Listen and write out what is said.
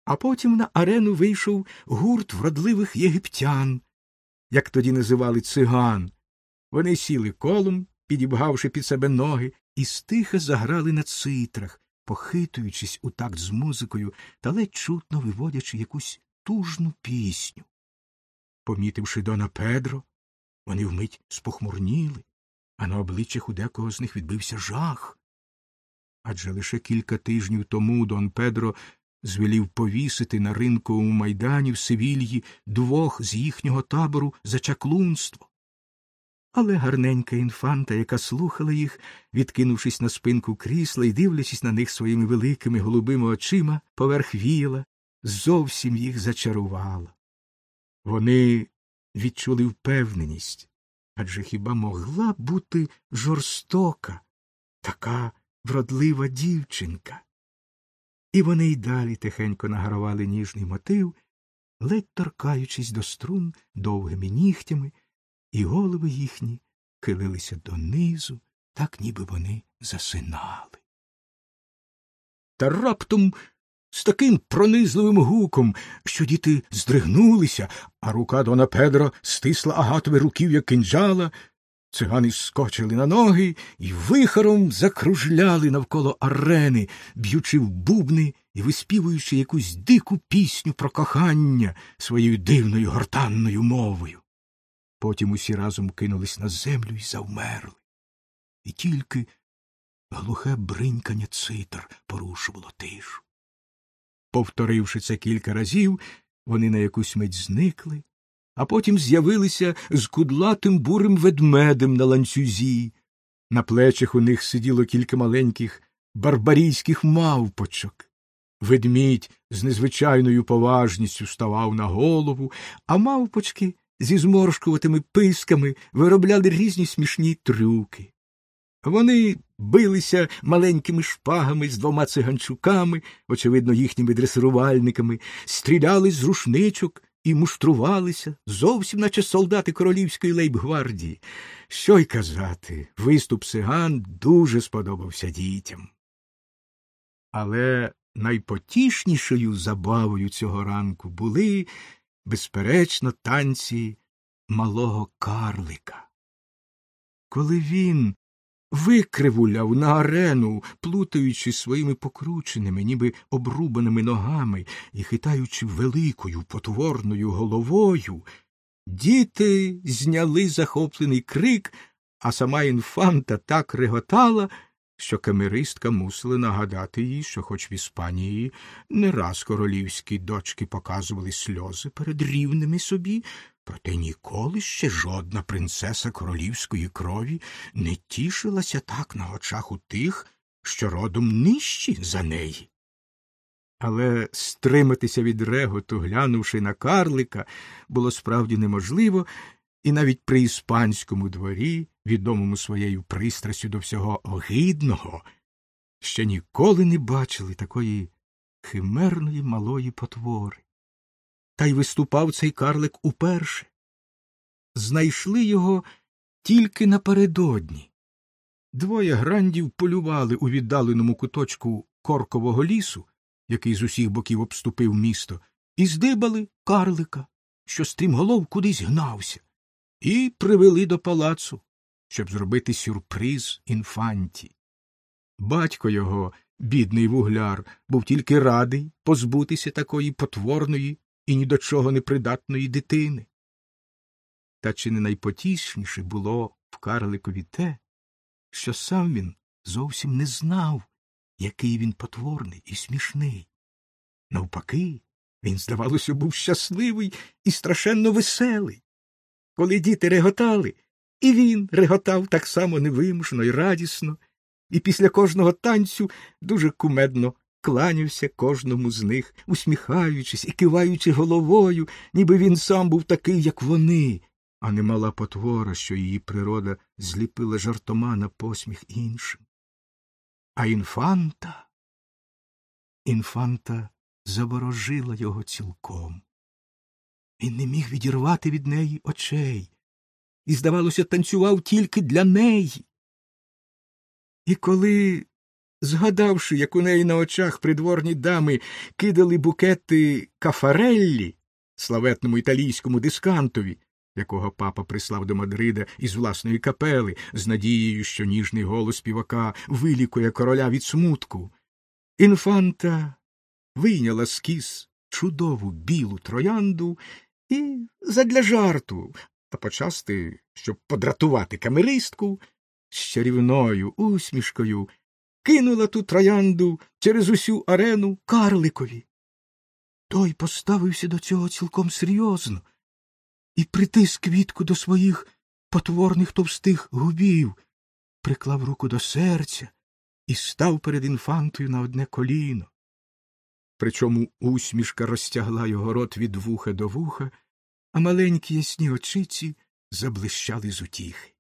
А потім на арену вийшов гурт вродливих єгиптян, як тоді називали циган. Вони сіли колом, підібгавши під себе ноги, і стиха заграли на цитрах, похитуючись у такт з музикою та ледь чутно виводячи якусь тужну пісню. Помітивши Дона Педро, вони вмить спохмурніли, а на обличчях у декого з них відбився жах. Адже лише кілька тижнів тому Дон Педро звелів повісити на ринковому майдані в Севільї 2 з їхнього табору за чаклунство. Але гарненька інфанта, яка слухала їх, відкинувшись на спинку крісла і дивлячись на них своїми великими голубими очима поверх віяла, зовсім їх зачарувала. Вони відчули впевненість, адже хіба могла бути жорстока така вродлива дівчинка? І вони й далі тихенько награвали ніжний мотив, ледь торкаючись до струн довгими нігтями, і голови їхні хилилися донизу, так ніби вони засинали. Та раптом з таким пронизливим гуком, що діти здригнулися, а рука Дона Педро стисла агатове руків'я кинджала, цигани скочили на ноги і вихором закружляли навколо арени, б'ючи в бубни і виспівуючи якусь дику пісню про кохання своєю дивною гортанною мовою. Потім усі разом кинулись на землю і завмерли. І тільки глухе бринькання цитар порушувало тишу. Повторивши це кілька разів, вони на якусь мить зникли, а потім з'явилися з кудлатим бурим ведмедем на ланцюзі. На плечах у них сиділо кілька маленьких барбарійських мавпочок. Ведмідь з незвичайною поважністю ставав на голову, а мавпочки зі зморшкуватими писками виробляли різні смішні трюки. Вони билися маленькими шпагами з 2 циганчуками, очевидно, їхніми дресирувальниками, стріляли з рушничок і муштрувалися, зовсім наче солдати королівської лейб-гвардії. Що й казати, виступ циган дуже сподобався дітям. Але найпотішнішою забавою цього ранку були, безперечно, танці малого карлика. Коли він викривуляв на арену, плутаючи своїми покрученими, ніби обрубаними ногами і хитаючи великою потворною головою, діти зняли захоплений крик, а сама інфанта так реготала, що камеристка мусила нагадати їй, що хоч в Іспанії не раз королівські дочки показували сльози перед рівними собі, проте ніколи ще жодна принцеса королівської крові не тішилася так на очах у тих, що родом нижчі за неї. Але стриматися від реготу, глянувши на карлика, було справді неможливо, і навіть при іспанському дворі, відомому своєю пристрастю до всього огидного, ще ніколи не бачили такої химерної малої потвори. Та й виступав цей карлик уперше. Знайшли його тільки напередодні. 2 грандів полювали у віддаленому куточку коркового лісу, який з усіх боків обступив місто, і здибали карлика, що стрімголов кудись гнався, і привели до палацу, щоб зробити сюрприз інфанті. Батько його, бідний вугляр, був тільки радий позбутися такої потворної і ні до чого непридатної дитини. Та чи не найпотішніше було в карликові те, що сам він зовсім не знав, який він потворний і смішний. Навпаки, він, здавалося, був щасливий і страшенно веселий. Коли діти реготали, і він реготав так само невимушено і радісно, і після кожного танцю дуже кумедно кланявся кожному з них, усміхаючись і киваючи головою, ніби він сам був такий, як вони, а не мала потвора, що її природа зліпила жартома на посміх іншим. А інфанта заворожила його цілком. Він не міг відірвати від неї очей і, здавалося, танцював тільки для неї. І коли Згадавши, як у неї на очах придворні дами кидали букети Кафареллі, славетному італійському дискантові, якого папа прислав до Мадрида із власної капели, з надією, що ніжний голос співака вилікує короля від смутку, інфанта вийняла з кіз чудову білу троянду і задля жарту, а почасти, щоб подратувати камеристку, з чарівною усмішкою кинула ту троянду через усю арену карликові. Той поставився до цього цілком серйозно і притис квітку до своїх потворних товстих губів, приклав руку до серця і став перед інфантою на одне коліно. Причому усмішка розтягла його рот від вуха до вуха, а маленькі ясні очиці заблищали з утіхи.